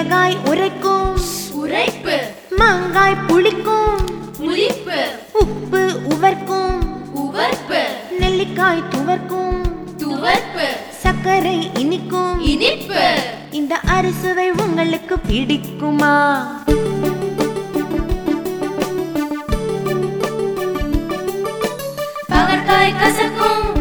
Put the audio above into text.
மிளகாய் உரைக்கும் உரைப்பு, மாங்காய் புளிக்கும் புளிப்பு, உப்பு உவர்க்கும் உவர்ப்பு, நெல்லிக்காய் துவர்க்கும் துவர்ப்பு, சர்க்கரை இனிக்கும் இனிப்பு. இந்த அறுசுவை உங்களுக்கு பிடிக்குமா? பாகற்காய் கசக்கும்